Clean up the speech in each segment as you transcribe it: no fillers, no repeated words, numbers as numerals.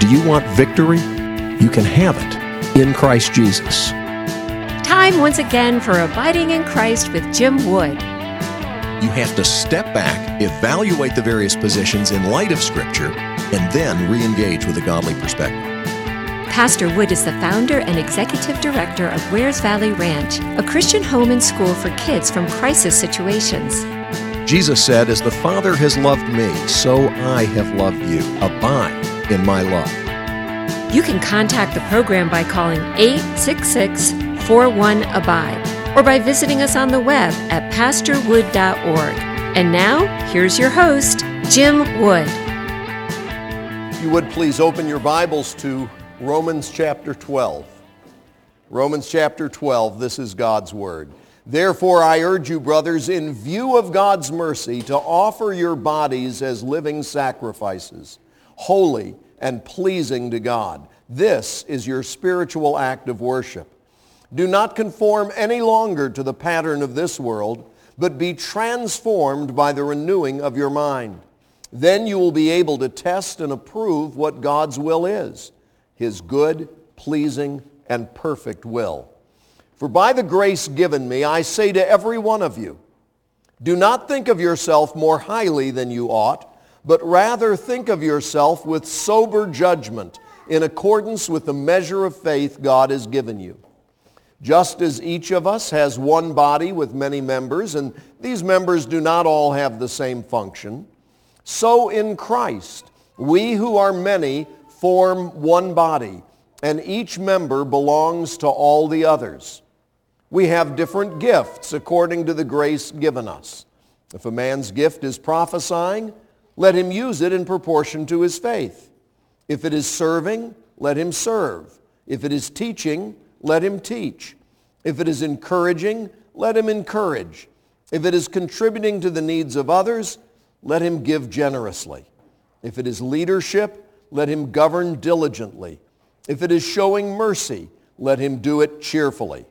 Do you want victory? You can have it in Christ Jesus. Time once again for Abiding in Christ with Jim Wood. You have to step back, evaluate the various positions in light of Scripture, and then re-engage with a godly perspective. Pastor Wood is the founder and executive director of Wares Valley Ranch, a Christian home and school for kids from crisis situations. Jesus said, "As the Father has loved me, so I have loved you. Abide in my love." You can contact the program by calling 866-41-ABIDE or by visiting us on the web at pastorwood.org. And now, here's your host, Jim Wood. If you would please open your Bibles to Romans chapter 12. Romans chapter 12, this is God's Word. "Therefore I urge you, brothers, in view of God's mercy, to offer your bodies as living sacrifices, holy and pleasing to God. This is your spiritual act of worship. Do not conform any longer to the pattern of this world, but be transformed by the renewing of your mind. Then you will be able to test and approve what God's will is, His good, pleasing, and perfect will. For by the grace given me, I say to every one of you, do not think of yourself more highly than you ought, but rather think of yourself with sober judgment in accordance with the measure of faith God has given you. Just as each of us has one body with many members, and these members do not all have the same function, so in Christ we who are many form one body, and each member belongs to all the others. We have different gifts according to the grace given us. If a man's gift is prophesying, let him use it in proportion to his faith. If it is serving, let him serve. If it is teaching, let him teach. If it is encouraging, let him encourage. If it is contributing to the needs of others, let him give generously. If it is leadership, let him govern diligently. If it is showing mercy, let him do it cheerfully.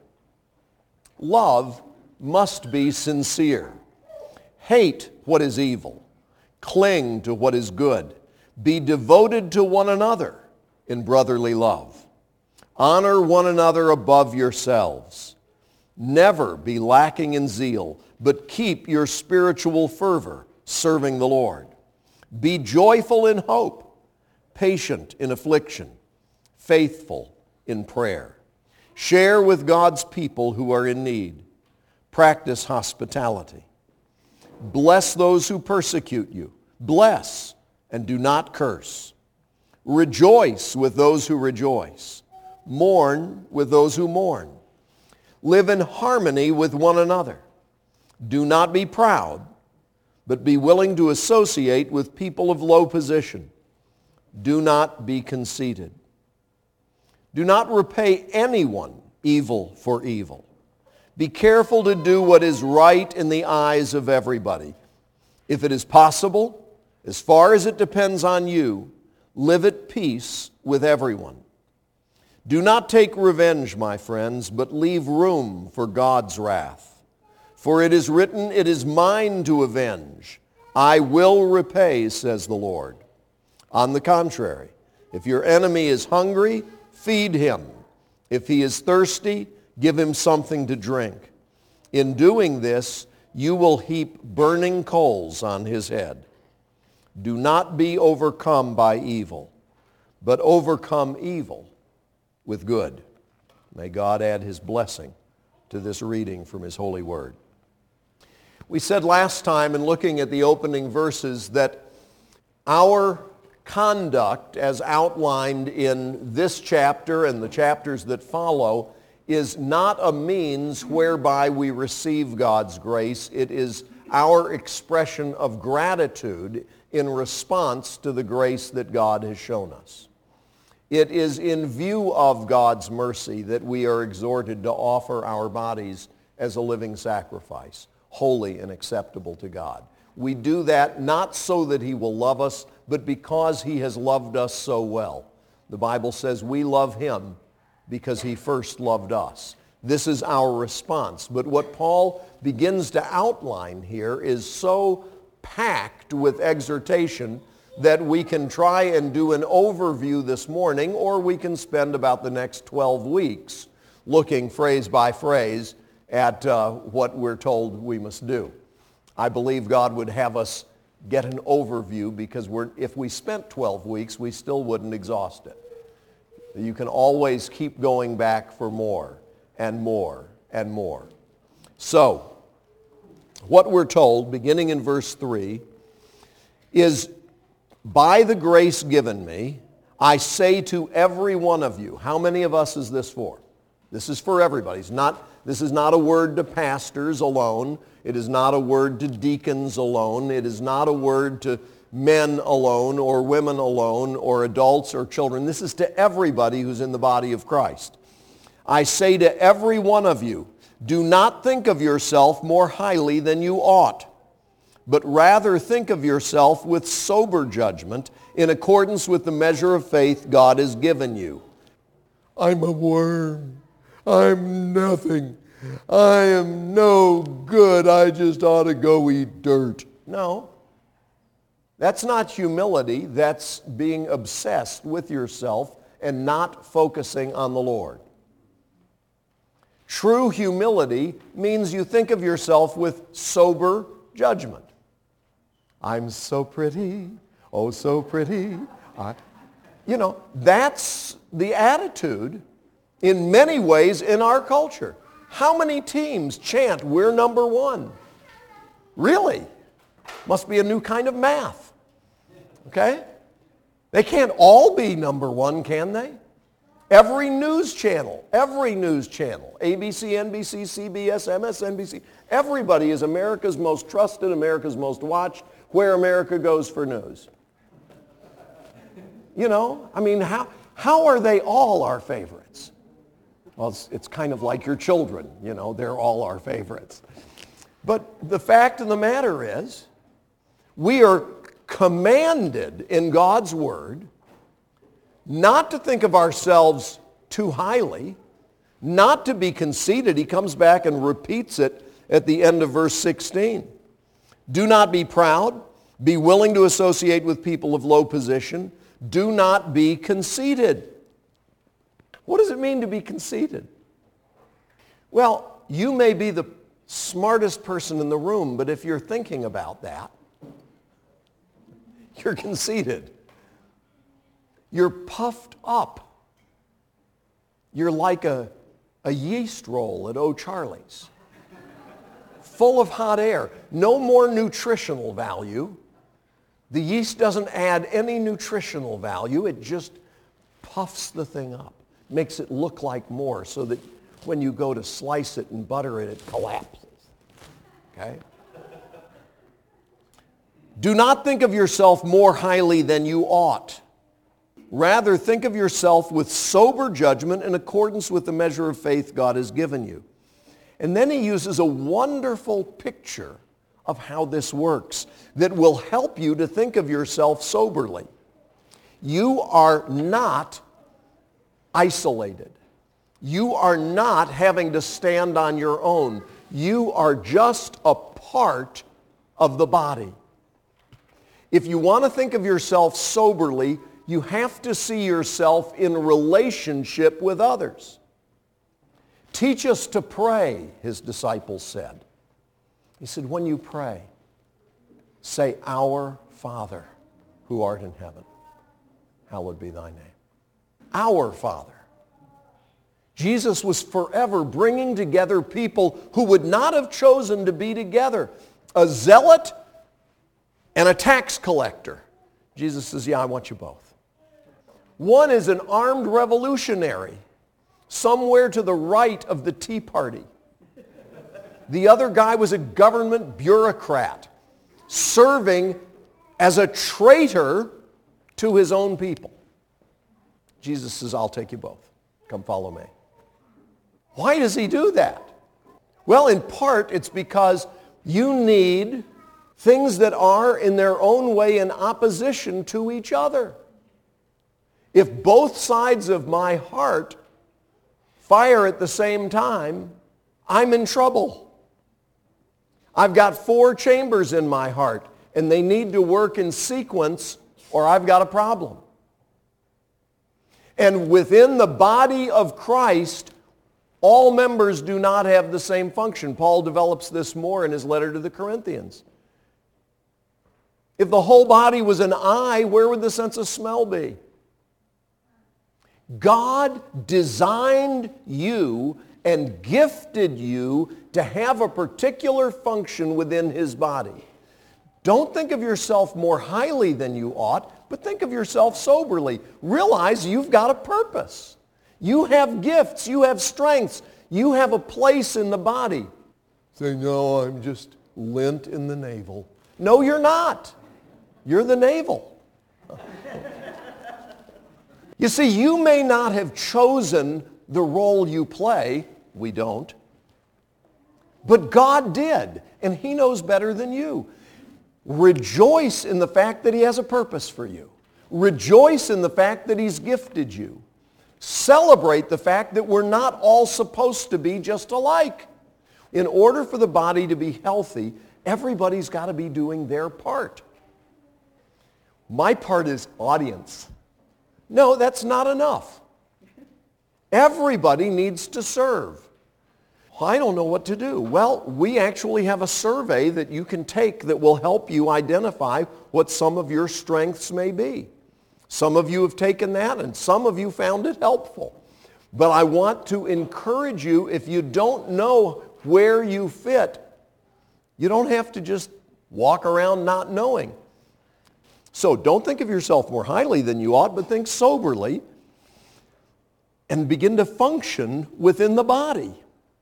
Love must be sincere. Hate what is evil. Cling to what is good. Be devoted to one another in brotherly love. Honor one another above yourselves. Never be lacking in zeal, but keep your spiritual fervor, serving the Lord. Be joyful in hope, patient in affliction, faithful in prayer. Share with God's people who are in need. Practice hospitality. Bless those who persecute you. Bless and do not curse. Rejoice with those who rejoice. Mourn with those who mourn. Live in harmony with one another. Do not be proud, but be willing to associate with people of low position. Do not be conceited. Do not repay anyone evil for evil. Be careful to do what is right in the eyes of everybody. If it is possible, as far as it depends on you, live at peace with everyone. Do not take revenge, my friends, but leave room for God's wrath. For it is written, "It is mine to avenge. I will repay," says the Lord. On the contrary, if your enemy is hungry, feed him. If he is thirsty, give him something to drink. In doing this, you will heap burning coals on his head. Do not be overcome by evil, but overcome evil with good. May God add his blessing to this reading from his holy word. We said last time in looking at the opening verses that our conduct as outlined in this chapter and the chapters that follow is not a means whereby we receive God's grace. It is our expression of gratitude in response to the grace that God has shown us. It is in view of God's mercy that we are exhorted to offer our bodies as a living sacrifice, holy and acceptable to God. We do that not so that he will love us, but because he has loved us so well. The Bible says we love him because he first loved us. This is our response. But what Paul begins to outline here is so packed with exhortation that we can try and do an overview this morning, or we can spend about the next 12 weeks looking phrase by phrase at what we're told we must do. I believe God would have us get an overview, because if we spent 12 weeks, we still wouldn't exhaust it. You can always keep going back for more and more and more. So, what we're told, beginning in verse 3, is, by the grace given me, I say to every one of you. How many of us is this for? This is for everybody. This is not a word to pastors alone. It is not a word to deacons alone. It is not a word to men alone or women alone or adults or children. This is to everybody who's in the body of Christ. I say to every one of you, do not think of yourself more highly than you ought, but rather think of yourself with sober judgment in accordance with the measure of faith God has given you. I'm a worm. I'm nothing. I am no good. I just ought to go eat dirt. No. That's not humility. That's being obsessed with yourself and not focusing on the Lord. True humility means you think of yourself with sober judgment. I'm so pretty. Oh, so pretty. That's the attitude in many ways in our culture. How many teams chant, we're number one? Really? Must be a new kind of math. Okay? They can't all be number one, can they? Every news channel, ABC, NBC, CBS, MSNBC, everybody is America's most trusted, America's most watched, where America goes for news. How are they all our favorites? Well, it's kind of like your children, they're all our favorites. But the fact of the matter is, we are commanded in God's Word not to think of ourselves too highly, not to be conceited. He comes back and repeats it at the end of verse 16. Do not be proud. Be willing to associate with people of low position. Do not be conceited. What does it mean to be conceited? Well, you may be the smartest person in the room, but if you're thinking about that, you're conceited. You're puffed up. You're like a yeast roll at O'Charlie's, full of hot air. No more nutritional value. The yeast doesn't add any nutritional value. It just puffs the thing up, makes it look like more, so that when you go to slice it and butter it, it collapses. Okay? Do not think of yourself more highly than you ought. Rather, think of yourself with sober judgment in accordance with the measure of faith God has given you. And then he uses a wonderful picture of how this works that will help you to think of yourself soberly. You are not isolated. You are not having to stand on your own. You are just a part of the body. If you want to think of yourself soberly, you have to see yourself in relationship with others. Teach us to pray, his disciples said. He said, when you pray, say, Our Father, who art in heaven, hallowed be thy name. Our Father. Jesus was forever bringing together people who would not have chosen to be together. A zealot and a tax collector. Jesus says, yeah, I want you both. One is an armed revolutionary somewhere to the right of the Tea Party. The other guy was a government bureaucrat serving as a traitor to his own people. Jesus says, I'll take you both. Come follow me. Why does he do that? Well, in part, it's because you need things that are in their own way in opposition to each other. If both sides of my heart fire at the same time, I'm in trouble. I've got 4 chambers in my heart, and they need to work in sequence or I've got a problem. And within the body of Christ, all members do not have the same function. Paul develops this more in his letter to the Corinthians. If the whole body was an eye, where would the sense of smell be? God designed you and gifted you to have a particular function within his body. Don't think of yourself more highly than you ought, but think of yourself soberly. Realize you've got a purpose. You have gifts. You have strengths. You have a place in the body. Say, no, I'm just lint in the navel. No, you're not. You're the navel. You see, you may not have chosen the role you play. We don't. But God did, and he knows better than you. Rejoice in the fact that he has a purpose for you. Rejoice in the fact that he's gifted you. Celebrate the fact that we're not all supposed to be just alike. In order for the body to be healthy, everybody's got to be doing their part. My part is audience. No, that's not enough. Everybody needs to serve. I don't know what to do. Well, we actually have a survey that you can take that will help you identify what some of your strengths may be. Some of you have taken that, and some of you found it helpful. But I want to encourage you, if you don't know where you fit, you don't have to just walk around not knowing. So don't think of yourself more highly than you ought, but think soberly and begin to function within the body.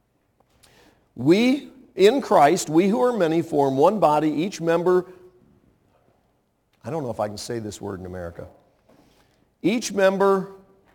We, in Christ, we who are many form one body, each member, I don't know if I can say this word in America. Each member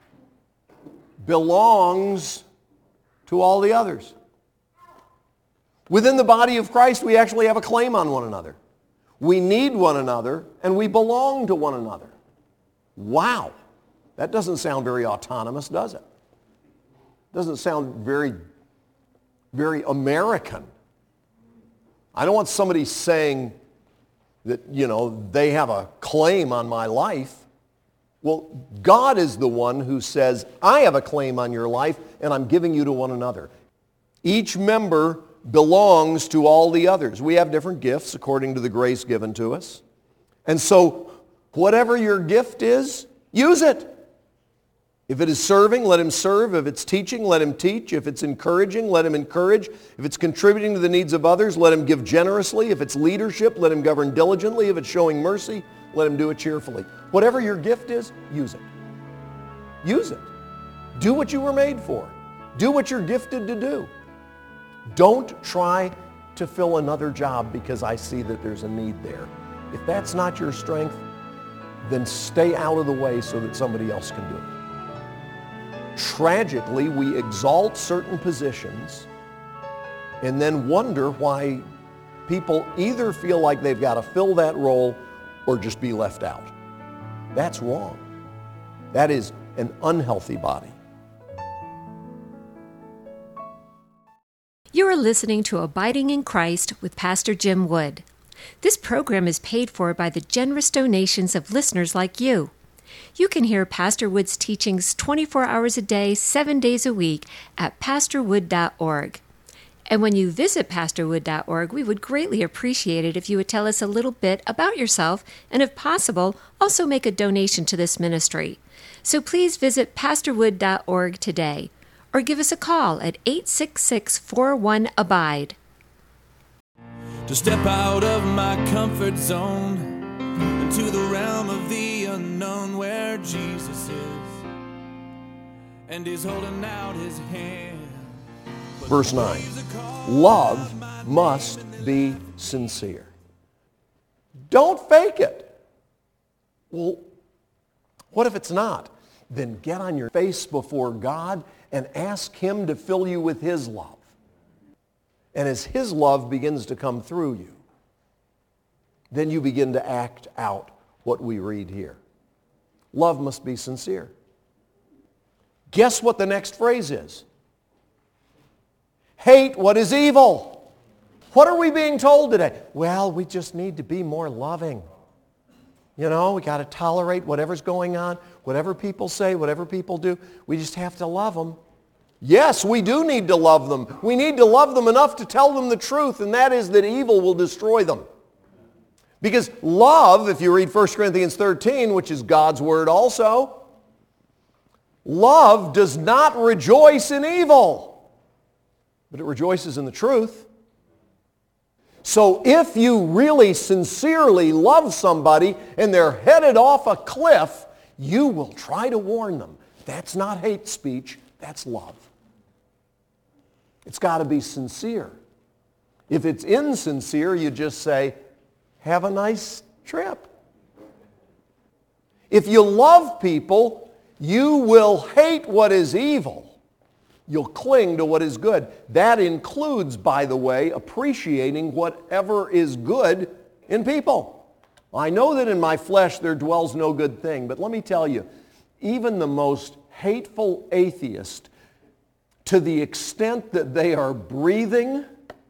belongs to all the others. Within the body of Christ, we actually have a claim on one another. We need one another, and we belong to one another. Wow. That doesn't sound very autonomous, does it? Doesn't sound very American. I don't want somebody saying that, they have a claim on my life. Well, God is the one who says, I have a claim on your life, and I'm giving you to one another. Each member belongs to all the others. We have different gifts according to the grace given to us. And so, whatever your gift is, use it. If it is serving, let him serve. If it's teaching, let him teach. If it's encouraging, let him encourage. If it's contributing to the needs of others, let him give generously. If it's leadership, let him govern diligently. If it's showing mercy, let him do it cheerfully. Whatever your gift is, use it. Use it. Do what you were made for. Do what you're gifted to do. Don't try to fill another job because I see that there's a need there. If that's not your strength, then stay out of the way so that somebody else can do it. Tragically, we exalt certain positions and then wonder why people either feel like they've got to fill that role or just be left out. That's wrong. That is an unhealthy body. You are listening to Abiding in Christ with Pastor Jim Wood. This program is paid for by the generous donations of listeners like you. You can hear Pastor Wood's teachings 24 hours a day, 7 days a week at pastorwood.org. And when you visit pastorwood.org, we would greatly appreciate it if you would tell us a little bit about yourself and, if possible, also make a donation to this ministry. So please visit pastorwood.org today or give us a call at 866-41-ABIDE. To step out of my comfort zone into the realm of the unknown where Jesus is and he's holding out his hand. Verse 9, love must be sincere. Don't fake it. Well, what if it's not? Then get on your face before God and ask him to fill you with his love. And as his love begins to come through you, then you begin to act out what we read here. Love must be sincere. Guess what the next phrase is? Hate what is evil. What are we being told today? Well, we just need to be more loving. You know, we got to tolerate whatever's going on, whatever people say, whatever people do. We just have to love them. Yes, we do need to love them. We need to love them enough to tell them the truth, and that is that evil will destroy them. Because love, if you read 1 Corinthians 13, which is God's word also, love does not rejoice in evil, but it rejoices in the truth. So if you really sincerely love somebody and they're headed off a cliff, you will try to warn them. That's not hate speech, that's love. It's got to be sincere. If it's insincere, you just say, have a nice trip. If you love people, you will hate what is evil. You'll cling to what is good. That includes, by the way, appreciating whatever is good in people. I know that in my flesh there dwells no good thing, but let me tell you, even the most hateful atheist, to the extent that they are breathing,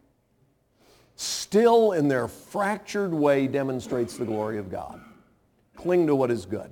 still in their fractured way demonstrates the glory of God. Cling to what is good.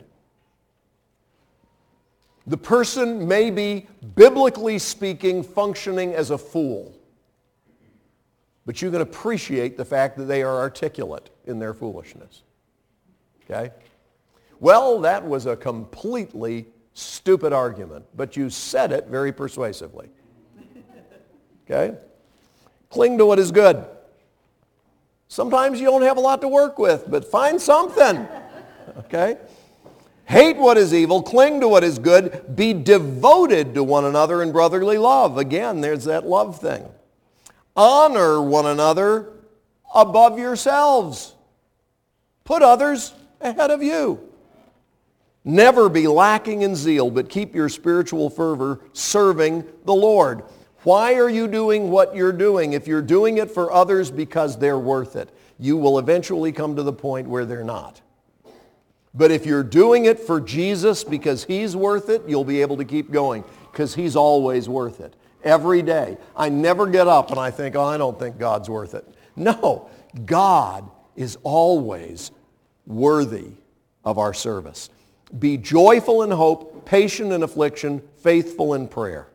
The person may be, biblically speaking, functioning as a fool, but you can appreciate the fact that they are articulate in their foolishness. Okay? Well, that was a completely stupid argument, but you said it very persuasively. Okay? Cling to what is good. Sometimes you don't have a lot to work with, but find something. Okay? Hate what is evil, cling to what is good, be devoted to one another in brotherly love. Again, there's that love thing. Honor one another above yourselves. Put others ahead of you. Never be lacking in zeal, but keep your spiritual fervor serving the Lord. Why are you doing what you're doing? If you're doing it for others because they're worth it, you will eventually come to the point where they're not. But if you're doing it for Jesus because he's worth it, you'll be able to keep going because he's always worth it. Every day. I never get up and I think, I don't think God's worth it. No, God is always worthy of our service. Be joyful in hope, patient in affliction, faithful in prayer.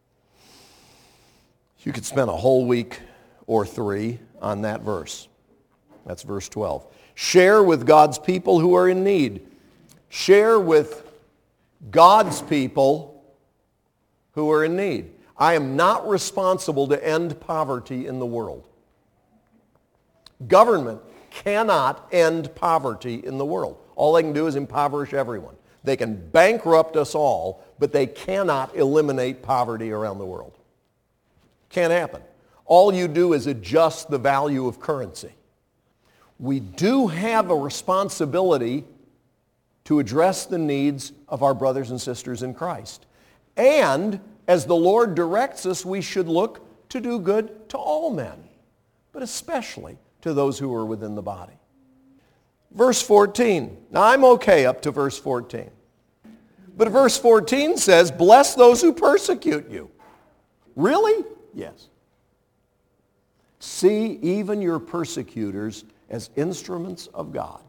You could spend a whole week or 3 on that verse. That's verse 12. Share with God's people who are in need. Share with God's people who are in need. I am not responsible to end poverty in the world. Government cannot end poverty in the world. All they can do is impoverish everyone. They can bankrupt us all, but they cannot eliminate poverty around the world. Can't happen. All you do is adjust the value of currency. We do have a responsibility to address the needs of our brothers and sisters in Christ. And as the Lord directs us, we should look to do good to all men, but especially to those who are within the body. Verse 14. Now I'm okay up to verse 14. But verse 14 says, bless those who persecute you. Really? Yes. See even your persecutors as instruments of God,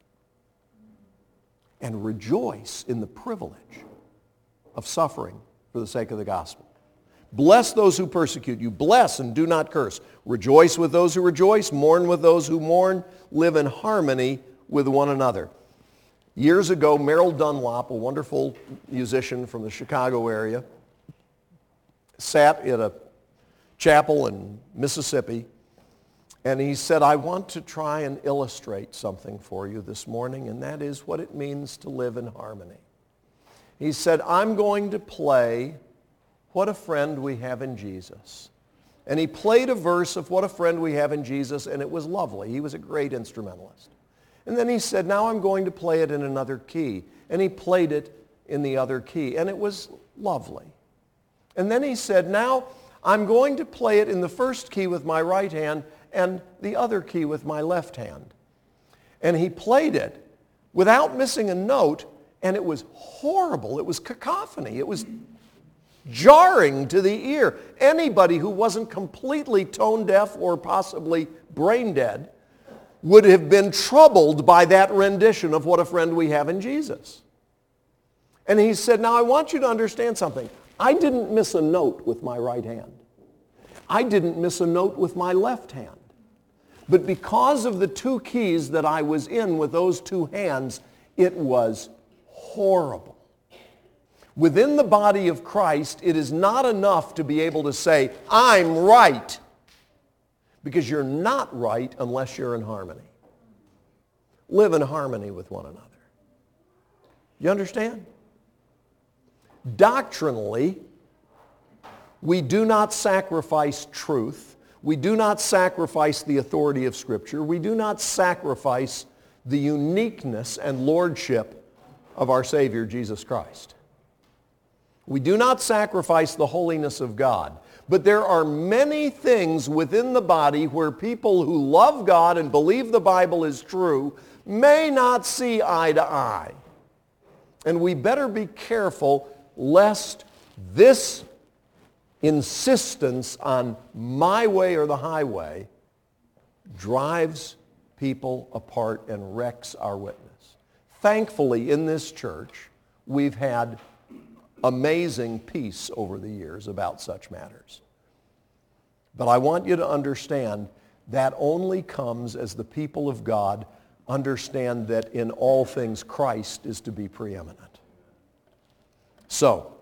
and rejoice in the privilege of suffering for the sake of the gospel. Bless those who persecute you. Bless and do not curse. Rejoice with those who rejoice. Mourn with those who mourn. Live in harmony with one another. Years ago, Merrill Dunlop, a wonderful musician from the Chicago area, sat in a chapel in Mississippi, and he said, I want to try and illustrate something for you this morning, and that is what it means to live in harmony. He said, I'm going to play What a Friend We Have in Jesus. And he played a verse of What a Friend We Have in Jesus, and it was lovely. He was a great instrumentalist. And then he said, now I'm going to play it in another key. And he played it in the other key, and it was lovely. And then he said, now I'm going to play it in the first key with my right hand and the other key with my left hand. And he played it without missing a note, and it was horrible. It was cacophony. It was jarring to the ear. Anybody who wasn't completely tone deaf or possibly brain dead would have been troubled by that rendition of what a friend we have in Jesus. And he said, now I want you to understand something. I didn't miss a note with my right hand. I didn't miss a note with my left hand. But because of the two keys that I was in with those two hands, it was horrible. Within the body of Christ, it is not enough to be able to say, I'm right. Because you're not right unless you're in harmony. Live in harmony with one another. You understand? Doctrinally, we do not sacrifice truth. We do not sacrifice the authority of Scripture. We do not sacrifice the uniqueness and lordship of our Savior, Jesus Christ. We do not sacrifice the holiness of God. But there are many things within the body where people who love God and believe the Bible is true may not see eye to eye. And we better be careful lest this insistence on my way or the highway drives people apart and wrecks our witness. Thankfully, in this church, we've had amazing peace over the years about such matters. But I want you to understand that only comes as the people of God understand that in all things Christ is to be preeminent. So,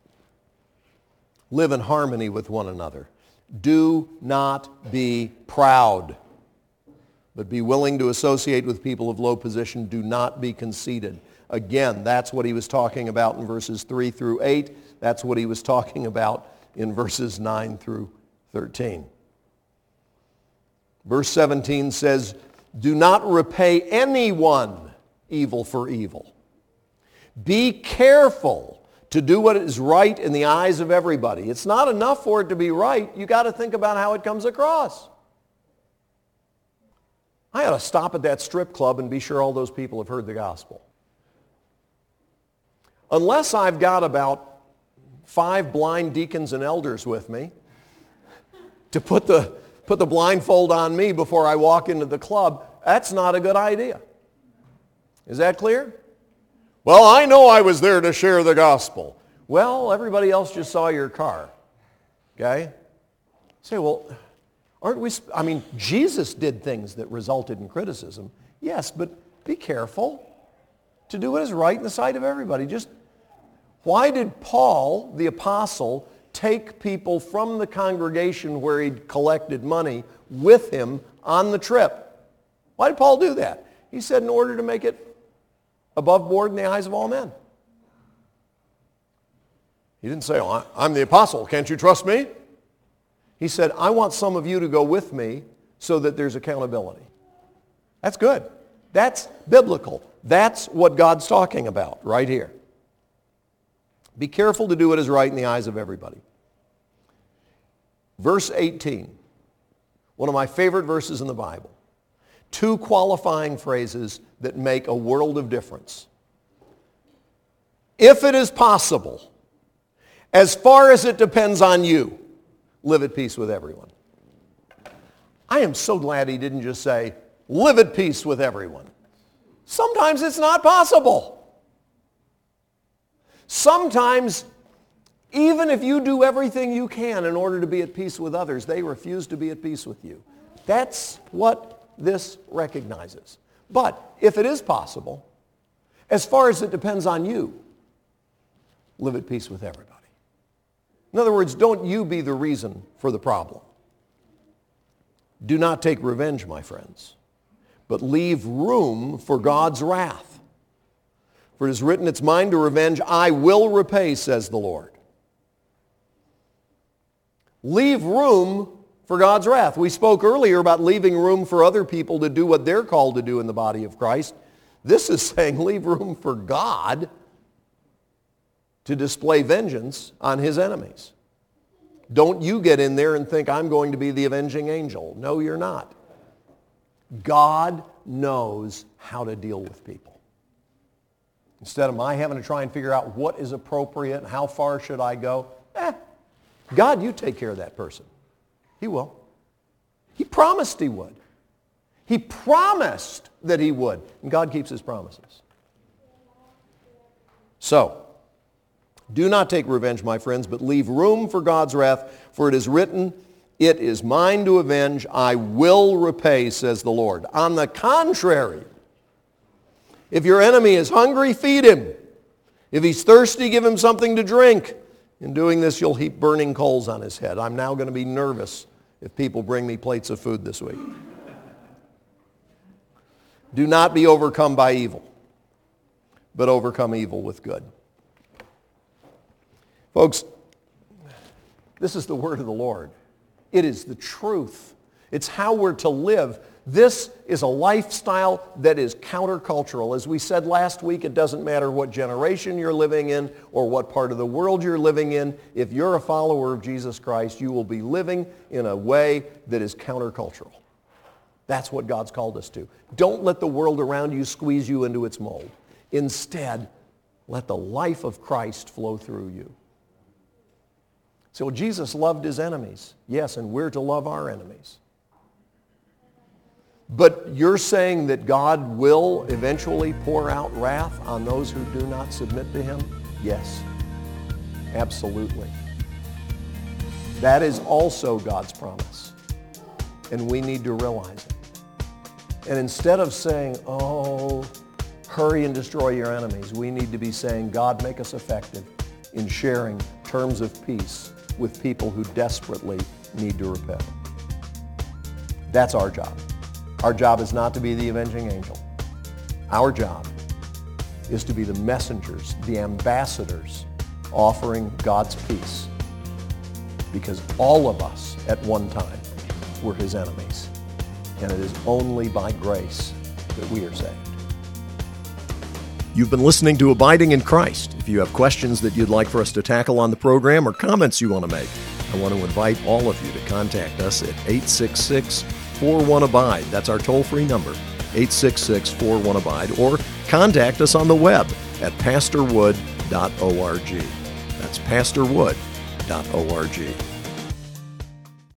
live in harmony with one another. Do not be proud, but be willing to associate with people of low position. Do not be conceited. Again, that's what he was talking about in verses 3 through 8. That's what he was talking about in verses 9 through 13. Verse 17 says, do not repay anyone evil for evil. Be careful to do what is right in the eyes of everybody. It's not enough for it to be right. You got to think about how it comes across. I ought to stop at that strip club and be sure all those people have heard the gospel. Unless I've got about 5 blind deacons and elders with me to put the blindfold on me before I walk into the club, that's not a good idea. Is that clear? Well, I know I was there to share the gospel. Well, everybody else just saw your car. Okay? Say, well, Jesus did things that resulted in criticism. Yes, but be careful to do what is right in the sight of everybody. Why did Paul, the apostle, take people from the congregation where he'd collected money with him on the trip? Why did Paul do that? He said in order to make it above board in the eyes of all men. He didn't say, oh, I'm the apostle, can't you trust me? He said, I want some of you to go with me so that there's accountability. That's good. That's biblical. That's what God's talking about right here. Be careful to do what is right in the eyes of everybody. Verse 18, one of my favorite verses in the Bible. 2 qualifying phrases that make a world of difference. If it is possible, as far as it depends on you, live at peace with everyone. I am so glad he didn't just say, live at peace with everyone. Sometimes it's not possible. Sometimes, even if you do everything you can in order to be at peace with others, they refuse to be at peace with you. That's what this recognizes. But if it is possible, as far as it depends on you, live at peace with everybody. In other words, don't you be the reason for the problem. Do not take revenge, my friends, but leave room for God's wrath. For it is written, it's mine to revenge, I will repay, says the Lord. Leave room for God's wrath. We spoke earlier about leaving room for other people to do what they're called to do in the body of Christ. This is saying leave room for God to display vengeance on his enemies. Don't you get in there and think I'm going to be the avenging angel. No, you're not. God knows how to deal with people. Instead of my having to try and figure out what is appropriate and how far should I go, God, you take care of that person. He will. He promised he would. He promised that he would. And God keeps his promises. So, do not take revenge, my friends, but leave room for God's wrath, for it is written, "It is mine to avenge, I will repay, says the Lord." On the contrary, if your enemy is hungry, feed him. If he's thirsty, give him something to drink. In doing this, you'll heap burning coals on his head. I'm now going to be nervous if people bring me plates of food this week. Do not be overcome by evil, but overcome evil with good. Folks, this is the word of the Lord. It is the truth. It's how we're to live. This is a lifestyle that is countercultural. As we said last week, it doesn't matter what generation you're living in or what part of the world you're living in. If you're a follower of Jesus Christ, you will be living in a way that is countercultural. That's what God's called us to. Don't let the world around you squeeze you into its mold. Instead, let the life of Christ flow through you. So Jesus loved his enemies. Yes, and we're to love our enemies. But you're saying that God will eventually pour out wrath on those who do not submit to him? Yes, absolutely. That is also God's promise, and we need to realize it. And instead of saying, oh, hurry and destroy your enemies, we need to be saying, God, make us effective in sharing terms of peace with people who desperately need to repent. That's our job. Our job is not to be the avenging angel. Our job is to be the messengers, the ambassadors, offering God's peace. Because all of us at one time were his enemies. And it is only by grace that we are saved. You've been listening to Abiding in Christ. If you have questions that you'd like for us to tackle on the program or comments you want to make, I want to invite all of you to contact us at 866-41-ABIDE. That's our toll-free number, 866-41-ABIDE, or contact us on the web at pastorwood.org. That's pastorwood.org.